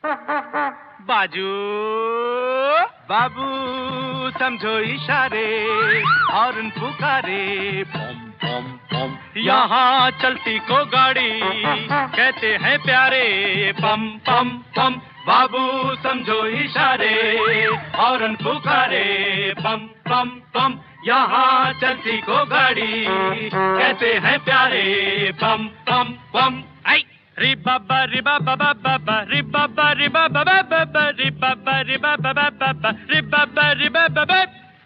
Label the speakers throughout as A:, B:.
A: बाजू
B: बाबू समझो इशारे, हॉर्न पुकारे, पम पम पम।
A: यहाँ चलती को गाड़ी कहते हैं प्यारे, पम पम पम।
B: बाबू समझो इशारे, हॉर्न पुकारे, पम पम पम। यहाँ चलती को गाड़ी कहते हैं प्यारे, पम पम पम।
A: रि बाबा रि बाबा बाबा रि बाबा रि बाबा बाबा रि बाबा रि बाबा बाबा रि बाबा रि बाबा।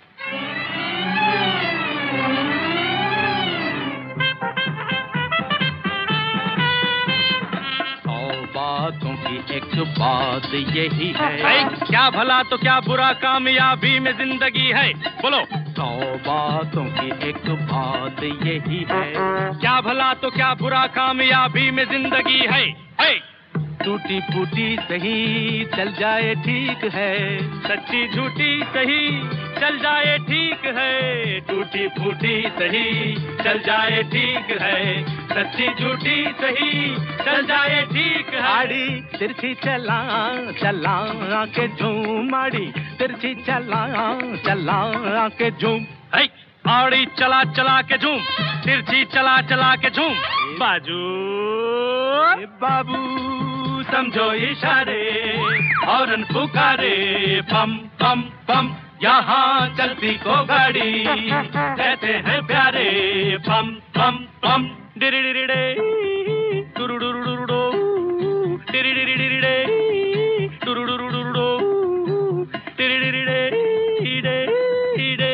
B: बातों की एक बात यही है,
A: क्या भला तो क्या बुरा कामयाबी में जिंदगी है, बोलो।
B: 100 बातों की एक बात यही है,
A: क्या भला तो क्या बुरा कामयाबी में जिंदगी है।
B: टूटी फूटी सही चल जाए ठीक है,
A: सच्ची झूठी सही चल जाए ठीक है।
B: टूटी फूटी सही चल जाए ठीक है, सच्ची झूठी सही चल जाए ठीक है।
A: आड़ी तिरछी चला चला के झूम, आड़ी तिरछी चला चला के झूम। आड़ी चला चला के झूम, तिरछी चला चला के झूम। बाजू
B: बाबू समझो इशारे, हॉर्न पुकारे, पम पम पम। यहाँ चलती को गाड़ी कहते हैं प्यारे, पम पम पम।
A: डिरिडिरिडे टुरुडुरुडुरुडो, डिरिडिरिडिरिडे टुरुडुरुडुरुडो, डिरिडिरिडे इडे इडे।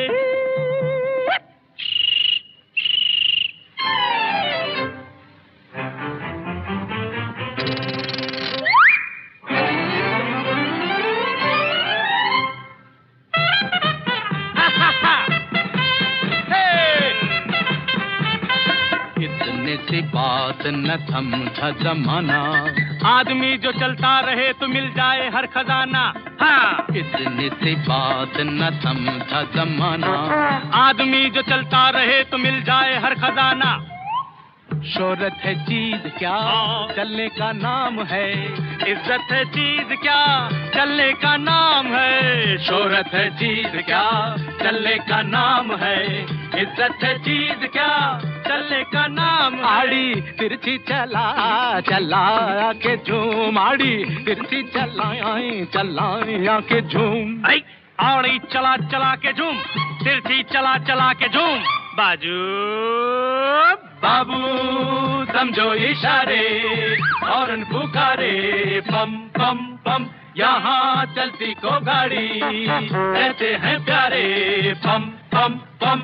B: इतने सी बात न समझा जमाना,
A: आदमी जो चलता रहे तो मिल जाए हर खजाना। हाँ,
B: इतनी सी बात न समझा जमाना,
A: आदमी जो चलता रहे तो मिल जाए हर खजाना।
B: शोहरत है चीज क्या चलने का नाम है,
A: इज्जत है चीज क्या चलने का नाम है।
B: शोहरत है चीज क्या चलने का नाम है, इज्जत है चीज क्या
A: चलने का नाम।
B: आड़ी तिरछी चला चला के झूम, आड़ी तिरछी चला चला के झूम।
A: आड़ी चला चला के झूम, तिरछी चला चला के झूम। बाजू
B: बाबू समझो इशारे, हॉर्न पुकारे, पम पम पम। यहाँ चलती को गाड़ी कहते हैं प्यारे, पम पम पम।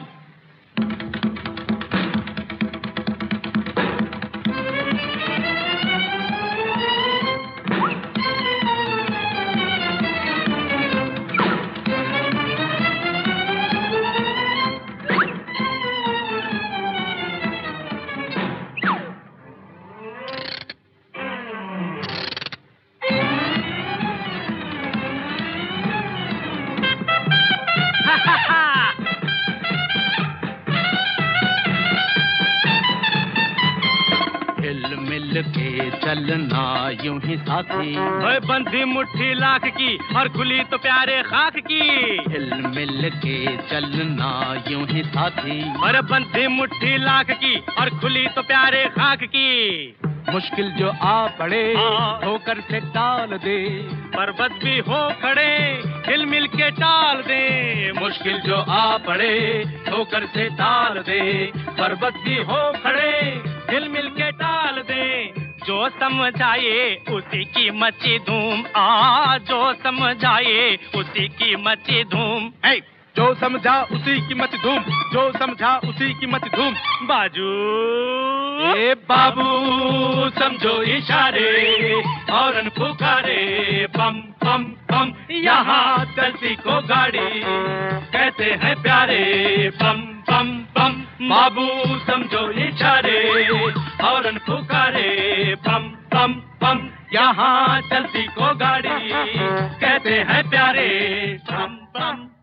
B: हिल मिल के चलना यूं ही साथी,
A: बंधी मुट्ठी लाख की और खुली तो प्यारे खाक की।
B: हिल मिल के चलना यूं ही साथी,
A: और बंधी मुट्ठी लाख की और खुली तो प्यारे खाक की।
B: मुश्किल जो आ पड़े ठोकर से टाल दे,
A: पर्वत भी हो खड़े हिल मिल के टाल दे।
B: मुश्किल जो आ पड़े ठोकर से टाल दे, पर्वत भी हो खड़े
A: हिल मिल के टाल दे। जो समझाए उसी की मची धूम, जो समझाए उसी की मची धूम।
B: जो समझा उसी की मत धूम, जो समझा उसी की मत धूम।
A: बाजू
B: ए बाबू समझो इशारे, हॉर्न पुकारे, पम पम पम। यहाँ चलती को गाड़ी कहते हैं प्यारे, पम पम पम। बाबू समझो इशारे, हॉर्न पुकारे, पम पम पम। यहाँ चलती को गाड़ी कहते हैं प्यारे, पम पम।